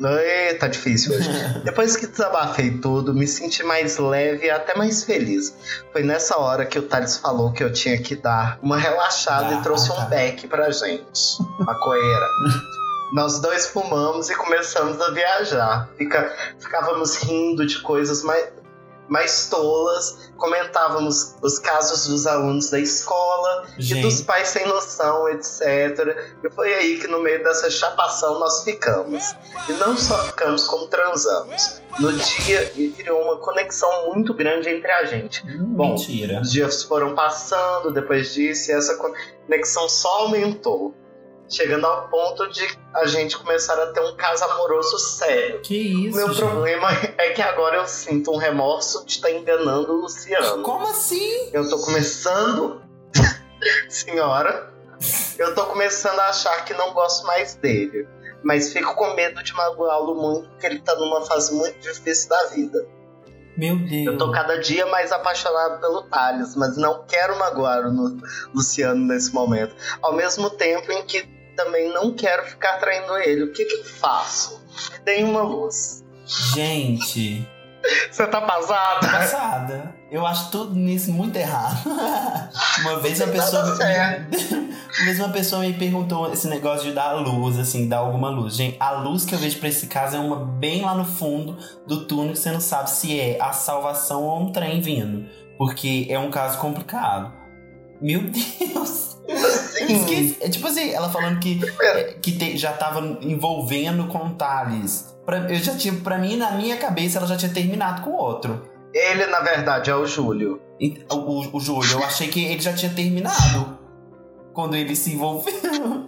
Tá difícil hoje. Depois que desabafei tudo, me senti mais leve e até mais feliz. Foi nessa hora que o Thales falou que eu tinha que dar uma relaxada e trouxe um beck pra gente. Macoeira. Nós dois fumamos e começamos a viajar. Ficávamos rindo de coisas mais tolas, comentávamos os casos dos alunos da escola e dos pais sem noção, etc. E foi aí que no meio dessa chapação nós ficamos. E não só ficamos, como transamos. No dia, e criou uma conexão muito grande entre a gente. Bom, mentira. Os dias foram passando depois disso e essa conexão só aumentou. Chegando ao ponto de a gente começar a ter um caso amoroso sério. Que isso, O meu problema é que agora eu sinto um remorso de estar enganando o Luciano. Como assim? Eu tô começando... Senhora, eu tô começando a achar que não gosto mais dele. Mas fico com medo de magoá-lo muito, porque ele tá numa fase muito difícil da vida. Meu Deus. Eu tô cada dia mais apaixonado pelo Thales, mas não quero magoar o Luciano nesse momento. Ao mesmo tempo em que também não quero ficar traindo ele. O que eu faço? Me deem uma luz. Gente... Você tá passada? Passada. Eu acho tudo nisso muito errado. Uma vez uma pessoa me perguntou esse negócio de dar luz, assim, dar alguma luz. Gente, a luz que eu vejo pra esse caso é uma bem lá no fundo do túnel, que você não sabe se é a salvação ou um trem vindo. Porque é um caso complicado. Meu Deus! Esqueci. É tipo assim, ela falando que já tava envolvendo com o Thales. Pra mim, na minha cabeça, ela já tinha terminado com o outro. Ele, na verdade, é o Júlio. O Júlio, eu achei que ele já tinha terminado quando ele se envolveu.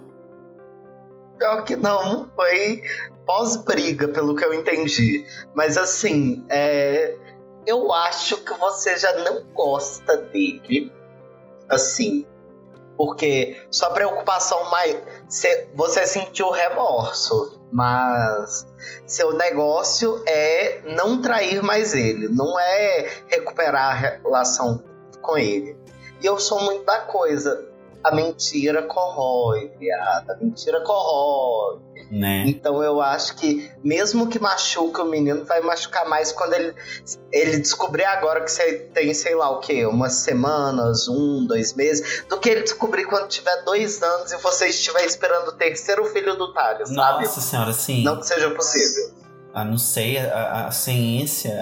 Pior que não, foi pós-briga, pelo que eu entendi. Mas assim, eu acho que você já não gosta dele. Assim, porque sua preocupação mais... Você sentiu remorso, mas seu negócio é não trair mais ele, não é recuperar a relação com ele. E eu sou muito da coisa, a mentira corrói, viado, a mentira corrói. Né? Então eu acho que mesmo que machuque o menino, vai machucar mais quando ele descobrir agora que você tem, sei lá o quê, umas semanas, 1, 2 meses, do que ele descobrir quando tiver 2 anos e você estiver esperando o terceiro filho do Thales, sabe? Nossa senhora, sim. Não que seja possível. Não sei, a ciência.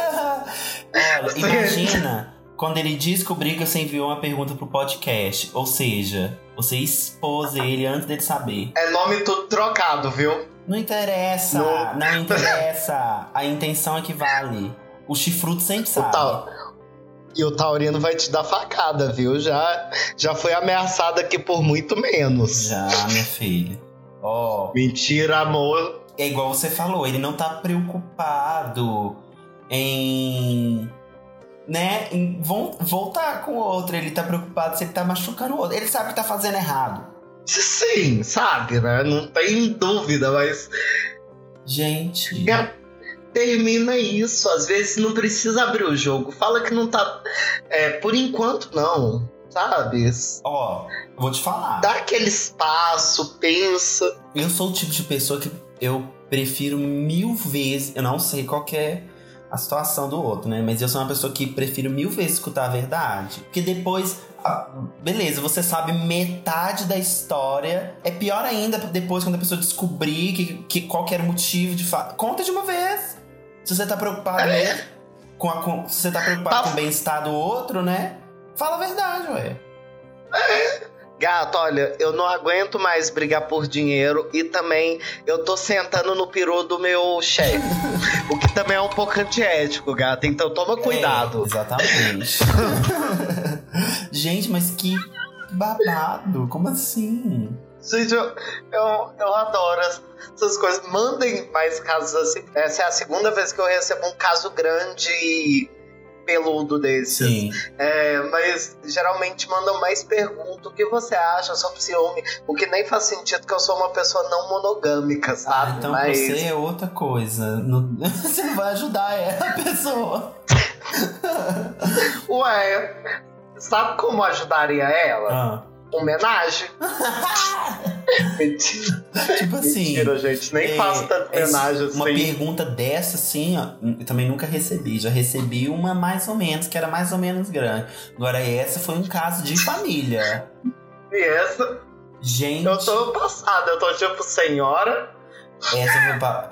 Olha, imagina quando ele descobrir que você enviou uma pergunta pro podcast. Ou seja, você expôs ele antes dele saber. É nome tudo trocado, viu? Não interessa, não interessa. A intenção é que vale. O chifrudo sempre sabe. E o taurino vai te dar facada, viu? Já foi ameaçado aqui por muito menos. Já, minha filha. Mentira, amor. É igual você falou, ele não tá preocupado em... né, em voltar com o outro. Ele tá preocupado se ele tá machucando o outro. Ele sabe que tá fazendo errado. Sim, sabe, né? Não tem dúvida, mas... Gente... termina isso. Às vezes não precisa abrir o jogo. Fala que não tá... por enquanto, não. Sabe? Vou te falar. Dá aquele espaço, pensa. Eu sou o tipo de pessoa que eu prefiro 1000 vezes... Eu não sei qual que é a situação do outro, né? Mas eu sou uma pessoa que prefiro 1000 vezes escutar a verdade. Porque depois... beleza, você sabe metade da história. É pior ainda depois quando a pessoa descobrir que qual que era o motivo de fato. Conta de uma vez. Se você tá preocupado mesmo se você tá preocupado com o bem-estar do outro, né? Fala a verdade, ué. Gato, olha, eu não aguento mais brigar por dinheiro e também eu tô sentando no peru do meu chefe. O que também é um pouco antiético, gato. Então toma cuidado. Exatamente. Gente, mas que babado. Como assim? Gente, eu adoro essas coisas. Mandem mais casos assim. Essa é a segunda vez que eu recebo um caso grande e peludo desses. Sim. Mas geralmente mandam mais perguntas. O que você acha sobre ciúme? O que nem faz sentido, que eu sou uma pessoa não monogâmica, sabe? Então você é outra coisa. Você não vai ajudar a pessoa. Ué, sabe como ajudaria ela? Homenagem. Tipo assim... Mentira, gente. Nem faço tanta homenagem assim. Uma pergunta dessa, assim, ó, eu também nunca recebi. Já recebi uma mais ou menos, que era mais ou menos grande. Agora essa foi um caso de família. E essa... Gente... Eu tô passada. Eu tô tipo, senhora... Essa foi pra...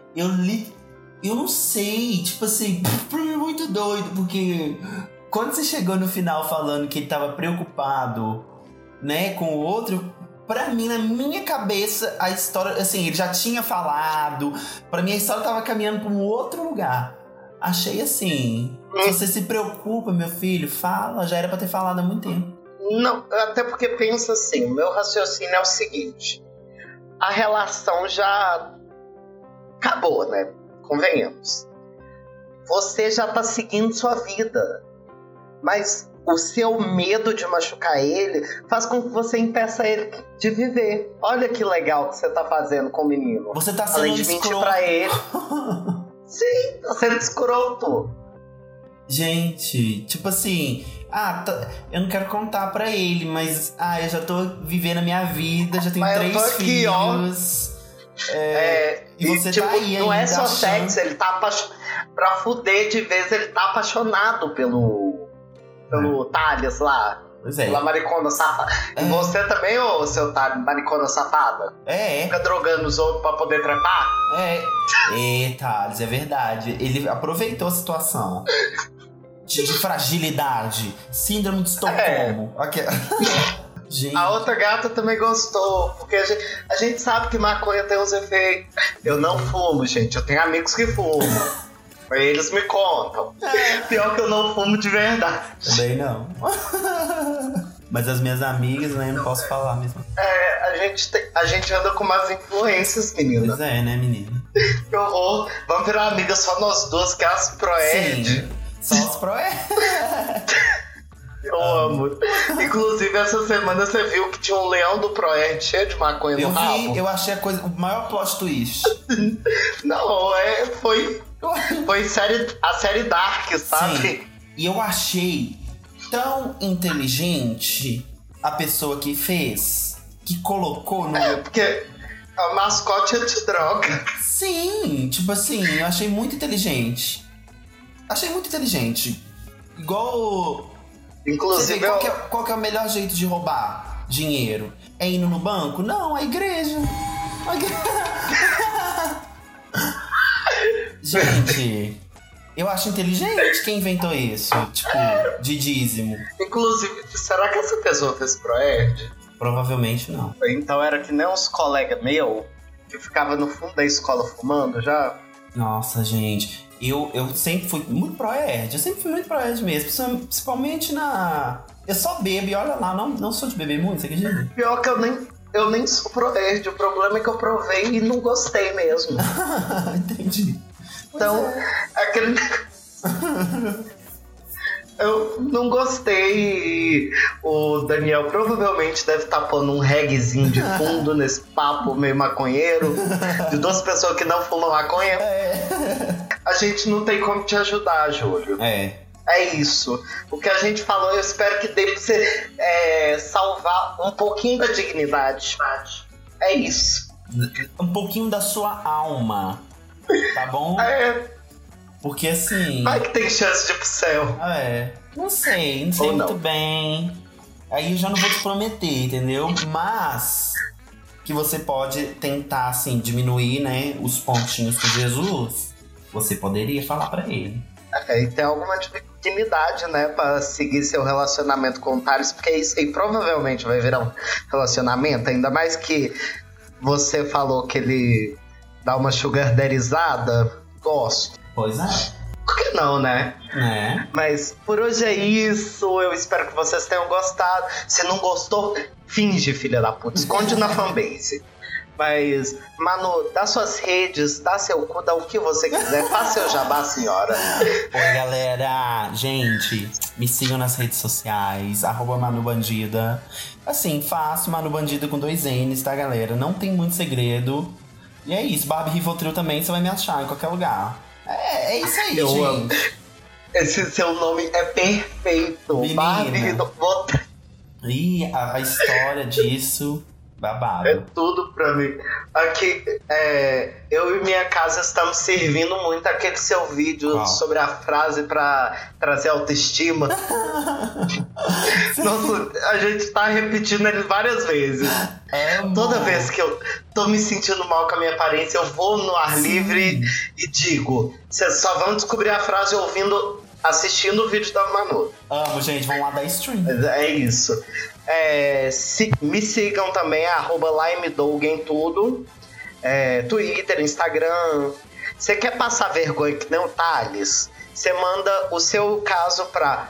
Eu não sei, tipo assim, pra mim é muito doido, porque quando você chegou no final falando que ele tava preocupado, né, com o outro, pra mim, na minha cabeça, a história, assim, ele já tinha falado, pra mim a história tava caminhando pra um outro lugar. Achei assim, se você se preocupa, meu filho, fala, já era pra ter falado há muito tempo. Não, até porque pensa assim, o meu raciocínio é o seguinte, a relação já acabou, né? Convenhamos. Você já tá seguindo sua vida. Mas o seu medo de machucar ele faz com que você impeça ele de viver. Olha que legal que você tá fazendo com o menino. Você tá sendo além de mentir pra ele. Sim, tá sendo escroto. Gente, tipo assim... eu não quero contar pra ele, mas... eu já tô vivendo a minha vida, já tenho 3 aqui, filhos... E você tipo, tá aí não ainda é só achando... sexo, ele tá pra fuder de vez, ele tá apaixonado pelo Thales lá. Pois é. Pela maricona safada. E você também, ô seu Thales, maricona safada? Fica drogando os outros pra poder trepar? Thales, é verdade. Ele aproveitou a situação de fragilidade, síndrome de Estocolmo. Gente. A outra gata também gostou, porque a gente sabe que maconha tem uns efeitos. Eu não fumo, gente, eu tenho amigos que fumam. Eles me contam. Pior que eu não fumo de verdade. Também não. Mas as minhas amigas, né, eu não posso falar mesmo. A gente anda com umas influências, menina. Pois é, né, menina? Que horror. Vamos virar amigas só nós duas, que é as Proerd. Sim, só as Proerd. Eu amo. Inclusive, essa semana você viu que tinha um leão do Proerd cheio de maconha no rabo? Eu achei o maior plot twist. Não, foi a série Dark, sabe? Sim. E eu achei tão inteligente a pessoa que fez, que colocou no... porque a mascote é de droga. Sim, tipo assim, eu achei muito inteligente. Igual... Inclusive, qual que é o melhor jeito de roubar dinheiro? É indo no banco? Não, a igreja. Gente, eu acho inteligente quem inventou isso. Tipo, de dízimo. Inclusive, será que essa pessoa fez Proerd? Provavelmente não. Então era que nem uns colegas meus que ficava no fundo da escola fumando já. Nossa, gente. Eu sempre fui muito Proerd. Eu sempre fui muito Proerd mesmo. Principalmente na... Eu só bebo e olha lá, não sou de beber muito, você acredita? Pior que eu nem sou Proerd. O problema é que eu provei e não gostei mesmo. Entendi. Então, aquele... Eu não gostei. O Daniel provavelmente deve estar pondo um reggaezinho de fundo nesse papo meio maconheiro de duas pessoas que não fumam maconha. A gente não tem como te ajudar, Júlio. É isso. O que a gente falou, eu espero que dê pra você salvar um pouquinho da dignidade. É isso. Um pouquinho da sua alma. Tá bom? Porque assim... Vai que tem chance de ir pro céu. Não sei muito bem. Aí eu já não vou te prometer, entendeu? Mas que você pode tentar, assim, diminuir, né, os pontinhos com Jesus. Você poderia falar pra ele. E tem alguma dignidade, né, pra seguir seu relacionamento com o Thales, porque isso aí provavelmente vai virar um relacionamento, ainda mais que você falou que ele dá uma sugar daddyzada. Gosto. Pois é. Por que não, né? Mas por hoje é isso. Eu espero que vocês tenham gostado. Se não gostou, finge, filha da puta. Esconde na fanbase. Mas, Manu, dá suas redes, dá seu cu, dá o que você quiser. Faça seu jabá, senhora. Oi, galera. Gente, me sigam nas redes sociais. @ManuBandida. Assim, fácil, Manu Bandida com 2 N's, tá, galera? Não tem muito segredo. E é isso. Barbie Rivotril também, você vai me achar em qualquer lugar. É isso aí, eu gente. Amo. Esse seu nome é perfeito. Menina. Barbie Rivotril. E a história disso... Babado. É tudo pra mim. Aqui, eu e minha casa estamos servindo muito aquele seu vídeo sobre a frase pra trazer autoestima. Nossa, a gente tá repetindo ele várias vezes. Toda vez que eu tô me sentindo mal com a minha aparência, eu vou no ar livre e digo: vocês só vão descobrir a frase assistindo o vídeo da Manu. Amo, gente, vão lá dar stream. É isso. Me sigam também, @LimeDoug em tudo. Twitter, Instagram. Você quer passar vergonha que nem o Thales? Você manda o seu caso pra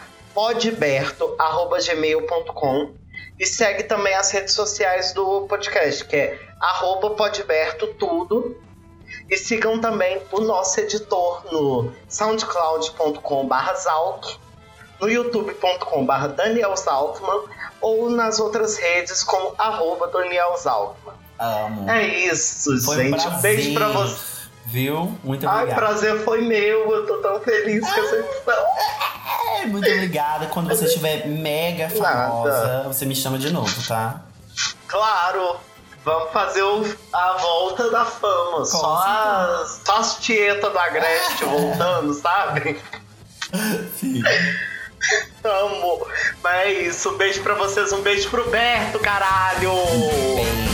podberto@gmail.com e segue também as redes sociais do podcast, que é @podberto tudo. E sigam também o nosso editor no soundcloud.com/Zalk, no youtube.com/Daniel Zalkman ou nas outras redes como @Daniel Zalkman. Amo. É isso, Foi gente. um Beijo pra você. Viu? Muito obrigado. Ai, prazer foi meu. Eu tô tão feliz com essa edição. Muito obrigada. Quando você estiver mega famosa, você me chama de novo, tá? Claro. Vamos fazer a volta da fama. Só as tietas do Agreste voltando, sabe? Sim. Amo. Mas é isso. Um beijo pra vocês. Um beijo pro Berto, caralho. Beijo.